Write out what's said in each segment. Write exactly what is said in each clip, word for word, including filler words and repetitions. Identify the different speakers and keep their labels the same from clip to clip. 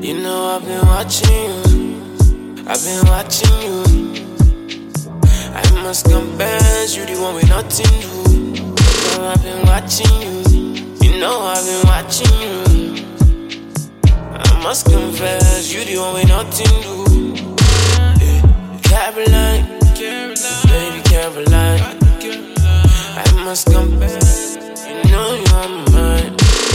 Speaker 1: You know I've been watching you, I've been watching you. I must confess, you the one with nothing to do. You know I've been watching you, you know I've been watching you. I must confess, you the one with nothing to do. Yeah. Caroline, baby Caroline, I must confess, you know you're on my mind.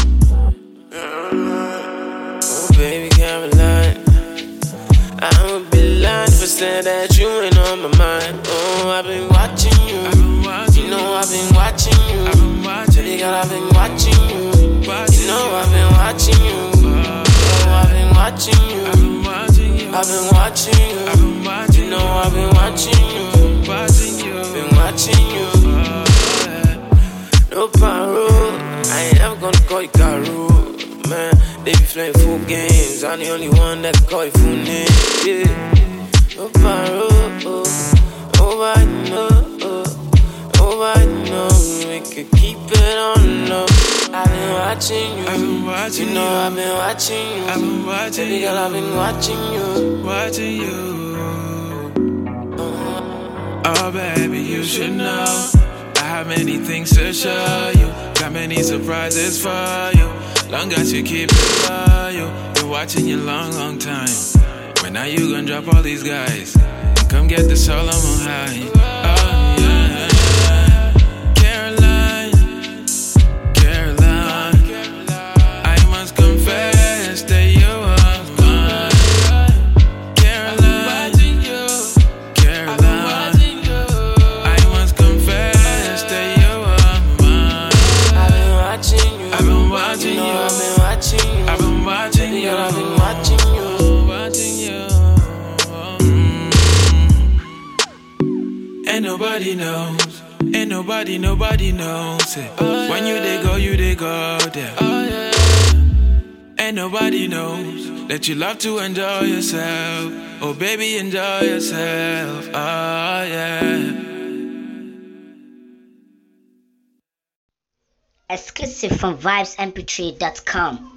Speaker 1: Oh baby Caroline, I would be lying if I said that you ain't on my mind. Oh, I've been watching you, you know I've been watching you. Baby girl, I've been watching you, you know I've been watching you. Oh, I've been watching you, I've been watching you, you know I've been watching you, been watching you. No parole, I ain't ever gonna call you Caro. Man, they be playing full games, I'm the only one that can call you full name. Yeah, no parole, nobody know, nobody know. We could keep it on low. I've been watching you,
Speaker 2: I've been watching
Speaker 1: you know
Speaker 2: you.
Speaker 1: I've been watching you.
Speaker 2: I've been watching
Speaker 1: Baby girl, I've been watching you,
Speaker 2: watching you.
Speaker 1: uh,
Speaker 2: Oh baby, you should know I have many things to show you. Got many surprises for you. Long as you keep it loyal. Been watching you long, long time. When are you gonna drop all these guys? Come get the soul on high. Oh yeah. Caroline, Caroline, I must confess that you are mine. Caroline, Caroline, I must confess that you are mine.
Speaker 1: I've been watching you,
Speaker 2: I've been watching
Speaker 1: you know
Speaker 2: you.
Speaker 1: I've been watching you.
Speaker 2: I've been watching
Speaker 1: Baby
Speaker 2: you.
Speaker 1: girl, I've been watching you.
Speaker 2: Watching you. Mm. Ain't nobody knows. Ain't nobody, nobody knows it. When you they go, you they go there. Ain't nobody knows that you love to enjoy yourself. Oh baby, enjoy yourself. Oh yeah.
Speaker 3: Exclusive from vibes m p three dot com.